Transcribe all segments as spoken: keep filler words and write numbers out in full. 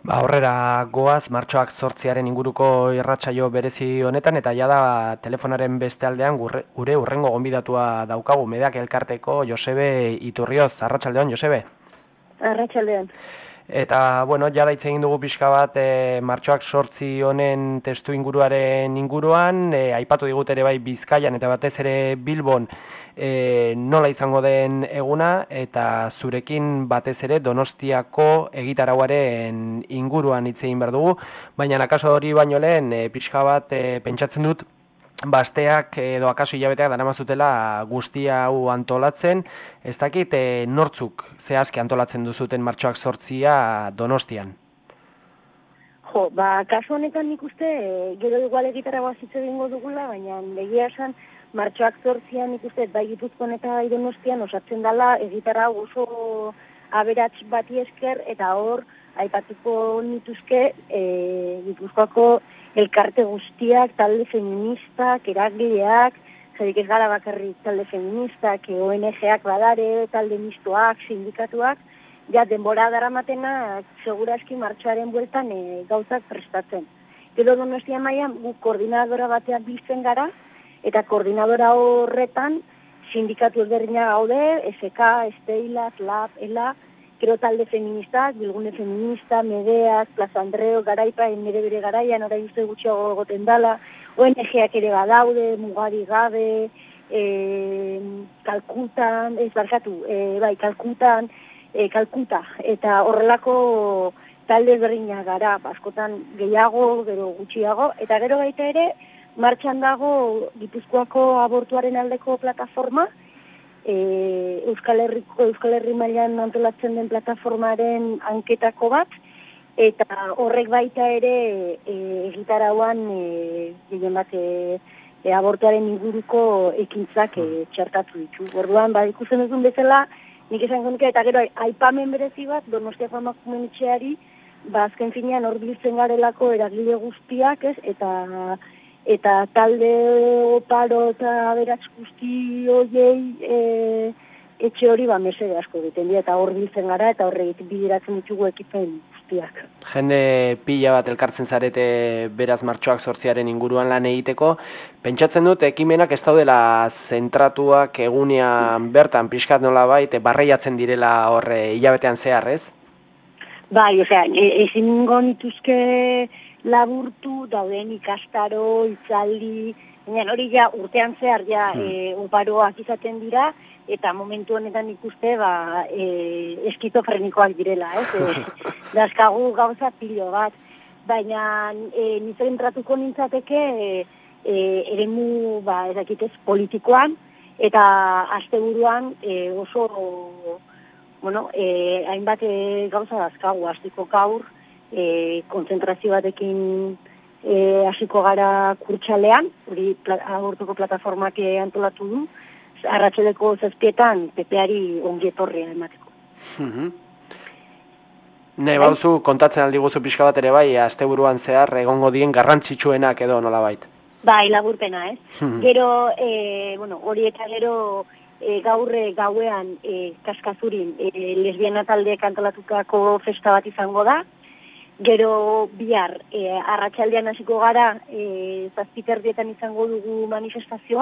Ba, aurrera goaz, martxoak zortziaren inguruko irratsaio berezi honetan, eta jada telefonaren beste aldean gure, gure urrengo gonbidatua daukagu, Medeak elkarteko Josebe Iturrioz. Arratsaldeon, Josebe? Arratsaldeon. Eta, bueno, jada hitz egin dugu pixka bat e, martxoak zortzi honen testu inguruaren inguruan, e, aipatu digut ere bai Bizkaian eta batez ere Bilbon e, nola izango den eguna, eta zurekin batez ere Donostiako egitarauaren inguruan hitz egin behar dugu, baina akaso hori baino lehen e, pixka bat e, pentsatzen dut Basteak edo akaso hilabeteak daramazutela guztia hau antolatzen, ez dakit e, nortzuk zehazki antolatzen duzuten martxoak zortzia Donostian? Jo, ba, kasu honetan nik uste, e, gero igual egitara guazitze egingo dugula, baina begia esan, martxoak zortzian nik uste, bai Gipuzkoan eta bai Donostian osatzen dela egitara oso aberats bati esker, eta hor, aipatuko nituzke, e, Gipuzkoako elkarte guztiak, talde feministak, eragileak, zerik ez gara bakarrik talde feministak, O N G-ak badare, talde mistoak, sindikatuak, ja denbora daramatenak segurazki martxoaren bueltan e, gauzak prestatzen. Gero Donostia mailan guk koordinadora batean biltzen gara, eta koordinadora horretan sindikatu ezberdinak gaude, S K, Esteilas, Lab, Ela, gero talde feministak, Bilgune feminista, Medeak, Plaza Andreo, Garaipa, nire bere garaian, orain uste gutxiago goten dala, O N G-ak ere badaude, Mugari gabe, e, Kalkutan, ez barkatu, e, bai, Kalkutan, e, Kalkuta, eta horrelako talde ezberdinak gara, askotan gehiago, gero gutxiago, eta gero baita ere, martxan dago Gipuzkoako abortuaren aldeko plataforma, E, Euskal Herriko Euskal Herri mailan antolatzen den plataformaren anketako bat, eta horrek baita ere e, egitarauan e, gehien bat e, e, abortuaren inguruko ekintzak e, txertatu ditu. Orduan, ba, ikusten duzun bezala, nik esan nuke, eta gero aipamen berezi bat Donostiako emakumeen etxeari, ba, azken finean hor biltzen garelako eragile guztiak, ez, eta eta talde oparo eta aberats guzti hoiei e, etxe hori ba mesede asko egiten dira, eta hor biltzen gara eta horregit bideratzen ditugu ekipen guztiak. Jende pila bat elkartzen zarete beraz martxoak zortziaren inguruan lan egiteko, pentsatzen dut ekimenak ez daudela zentratuak egunean bertan pixkat nola bait, barreiatzen direla horre hilabetean zehar, ez? Bai, osea, ezin gonituzke laburtu, dauden ikastaro, itzaldi, baina hori ja urtean zehar ja hmm. e, oparoak izaten dira, eta momentu honetan ikuste ba, e, eskizofrenikoak direla, ez? E, dazkagu gauza pilo bat, baina e, nizaren tratuko nintzateke e, e, eremu, ba, ezakitez, politikoan, eta asteburuan e, oso, bueno, e, hainbat e, gauza dazkagu, hasteko gaur, E, konzentrazio batekin e, hasiko gara kurtsalean, hori pla, abortuko plataformak antolatu du, arratsaleko zazpietan pepeari ongi etorria emateko. Mm-hmm. Ne, bauzu, kontatzen aldi guzu pixka bat ere bai, asteburuan zehar egongo dien garrantzitsuenak edo nolabait? Bai, laburpena, ez? Mm-hmm. Gero, e, bueno, hori eta gero e, gaurre gauean e, Kaskazurin e, lesbiana taldeek antolatutako festa bat izango da. Gero bihar, e, arratsaldean hasiko gara, e, zazpiterdietan izango dugu manifestazioa,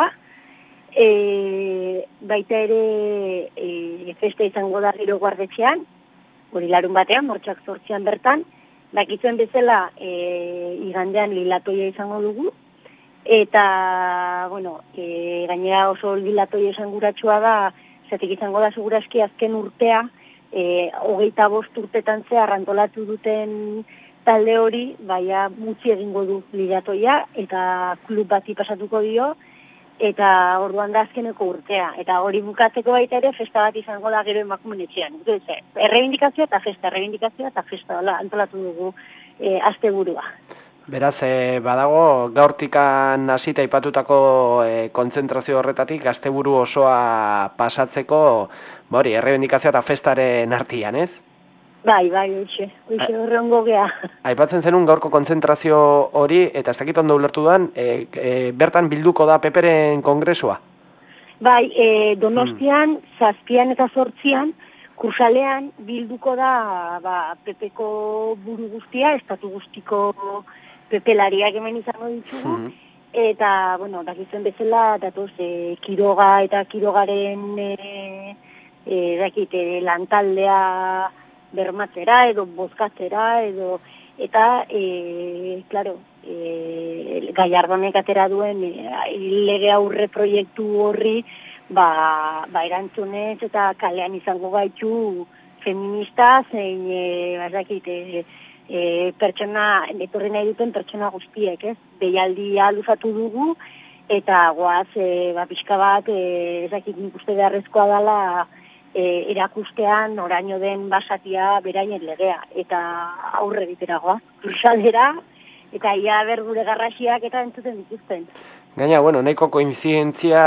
e, baita ere e, festa izango da gero guardetxean, hori larun batean, martxoak zortzian bertan, dakitzen bezala e, igandean lilatoia izango dugu, eta, bueno, e, gainera oso lilatoia esanguratsua da, zatik izango da segurazki azken urtea, E, hogeita bost urtetan zehar antolatu duten talde hori, baina mutzi egingo du ligatoia, eta klub bati pasatuko dio, eta orduan da azkeneko urtea. Eta hori bukatzeko baita ere, festa bat izango da gero emakumeen etxean. Errebindikazioa eta festa, errebindikazioa eta festa antolatu dugu e, asteburua. Beraz, e, badago, gaurtikan hasita aipatutako e, kontzentrazio horretatik, asteburu osoa pasatzeko, hori, errebindikazioa eta festaren artian, ez? Bai, bai, oixe, oixe horrengo gea. Aipatzen zenun gaurko kontzentrazio hori, eta ez dakit ondo ulertu duan, e, e, bertan bilduko da Peperen kongresua? Bai, e, Donostian, hmm. zazpian eta zortzian, kursalean bilduko da ba, Pepeko buru guztia, estatu guztiko pepelariak hemen izango ditugu, mm-hmm. eta, bueno, dakitzen bezala, datoz, e, Kiroga eta Kirogaren e, e, dakite, lantaldea bermatzera edo bozkatzera edo eta e, claro, e, Gallardonek atera duen e, lege aurre proiektu horri ba, ba erantzunez eta kalean izango gaitu feminista zein e, bazakite e, pertsona etorri nahi duten pertsona guztiek, ez? Deialdia luzatu dugu eta goaz e, ba, pixka bat e, ezakit nik uste beharrezkoa dela E, erakustean oraino den basatia beraien legea, eta aurre diteragoa, kursalera, eta ia ber gure garrasiak eta entzuten dituzten. Gaina, bueno, nahiko koinzidentzia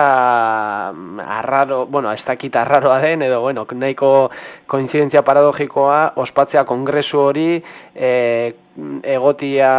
arraro, bueno, ez dakit arraroa den, edo, bueno, nahiko koinzidentzia paradogikoa, ospatzea kongresu hori, e, egotia,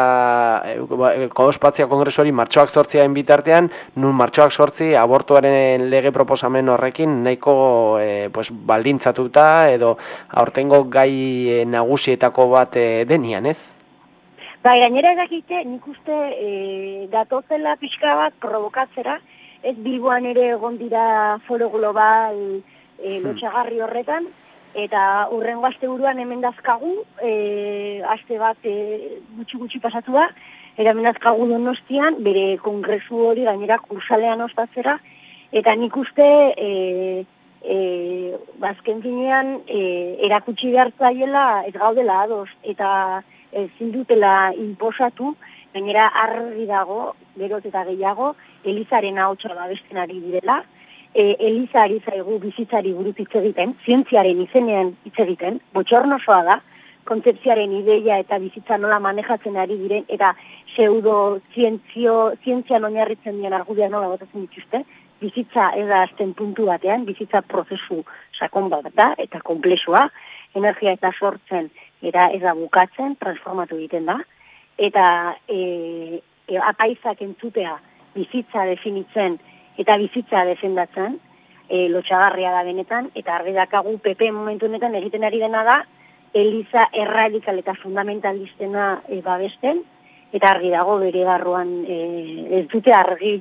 e, ospatzea kongresu hori martxoak zortziaren bitartean, nun martxoak zortzi abortuaren lege proposamen horrekin nahiko e, pues, baldintzatuta, edo aurtengo gai nagusietako bat e, denian, ez? Bai, gainera edakite, nik uste e, datozela pixka bat provokatzera, ez Bilboan ere egon dira foro global e, lotxagarri horretan, eta urrengo asteburuan hemen dazkagu, e, aste bat e, gutxi-gutxi pasatu da, eta hemen dazkagu Donostian, bere kongresu hori gainera kursalean ospatzera, eta nik uste e, e, bazken finean e, erakutsi behar zaiela ez gaudela ados, eta ezin dutela inposatu, gainera argi dago, beroz eta gehiago, Elizaren ahotsa babesten ari direla, e, Eliza ari zaigu bizitzari buruz hitz egiten, zientziaren izenean hitz egiten, botxornosoa da, kontzepziaren ideia eta bizitza nola manejatzen ari diren, eta pseudo zientzio, zientzian oinarritzen diren argudiak nola botatzen dituzte, bizitza ez da azten puntu batean, bizitza prozesu sakon bat da, eta komplexua, energia eta sortzen, eta ez da bukatzen, transformatu egiten da, eta e, e, apaizak entzutea bizitza definitzen eta bizitza defendatzen, e, lotxagarria da benetan, eta argi dakagu P P momentu honetan egiten ari dena da, Eliza erradikal eta fundamentalistena e, babesten, eta argi dago bere garruan e, ez dute argi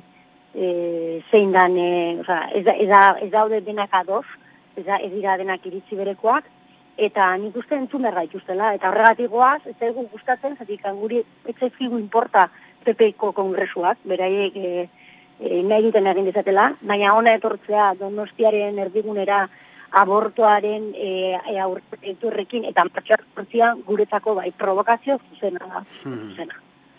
e, zein dan, e, oza, ez, da, ez, da, ez daude denak adoz, ez, da, ez dira denak iritzi berekoak, eta nik uste entzun behar gaituztela, eta horregatik goaz, ez dugu gustatzen, zatik guri etzefigu importa P Pko kongresuak, beraiek e, e, nahi duten egin dezatela, baina ona etortzea Donostiaren erdigunera abortoaren e, e, aurretu horrekin, eta martxoak zortzian guretzako bai provokazio zuzena da, zuzena.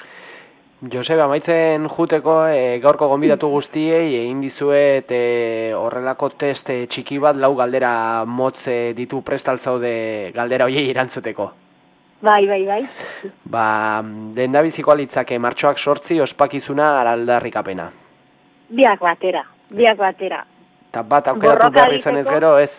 Joseba, amaitzen juteko e, gaurko gonbidatu guztiei egin dizuet e, horrelako test e, txiki bat lau galdera motz e, ditu prestaltzaude galdera hoiei erantzuteko. Bai, bai, bai. Ba, dendabiziko alitzake martxoak sortzi ospakizuna aldarrikapena. Biak batera, biak batera. Eta bat aukeratu behar izan ez gero, ez?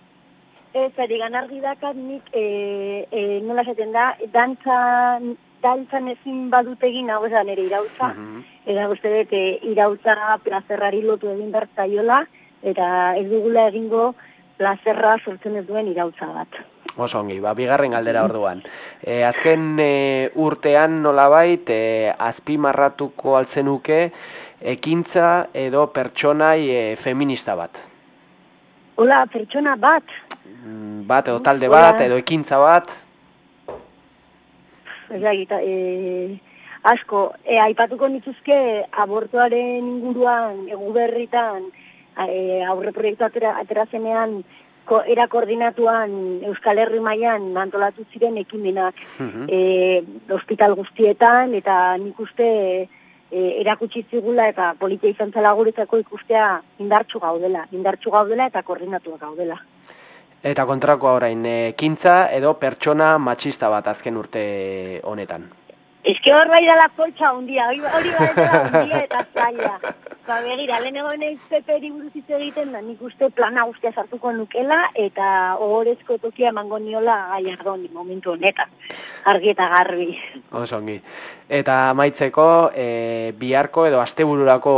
Ez, erigan argi dakat nik, e, e, nola esaten da, dantzan... Dantzan ezin badutegin hau esan ere irautza, uh-huh. Eta uste dut e, irautza plazerrari lotu egin bertzaiola, eta ez dugula egingo plazerra sortzen ez duen irautza bat. Oso ongi, ba, bigarren galdera orduan. E, azken e, urtean nolabait, e, azpimarratuko altzenuke ekintza edo pertsonai e, feminista bat. Hola, pertsona bat? Bat edo talde Hola. Bat edo ekintza bat. Eta, e, asko, e, aipatuko nituzke abortuaren inguruan, egu berritan, e, aurre proiektu atera, aterazenean, ko, era koordinatuan Euskal Herri mailan antolatu ziren ekimenak uh-huh. e, hospital guztietan, eta nik uste e, erakutsi zigula eta politia izan zela guretzako ikustea indartsu gaudela, indartsu gaudela eta koordinatuak gaudela. Eta kontrakoa orain, ekintza edo pertsona matxista bat azken urte honetan? Eske hor bai dala poltsa hundia, hori bai dala hundia eta zaila. Ba, begira, lehenego neiz Peperi buruz hitz egiten da, nik uste plana guztia sartuko nukela, eta ohorezko tokia emango niola Gallardoni momentu honetan, argi eta garbi. Osongi. Eta amaitzeko, e, biharko edo astebururako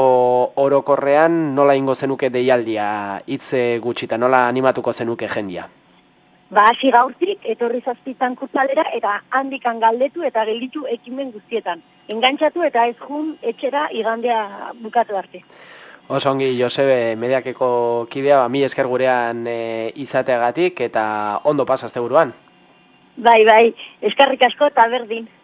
orokorrean nola ingo zenuke deialdia hitz gutxita, nola animatuko zenuke jendia? Ba, hasi gaurtik, etorri zazpitan kurtalera, eta handikan galdetu eta gelditu ekimen guztietan. Engantxatu eta ez jun etxera igandea bukatu arte. Oso ongi, Josebe, Mediakeko kidea, ba, mi esker gurean e, izateagatik eta ondo pasazte buruan. Bai, bai, eskarrik asko eta berdin.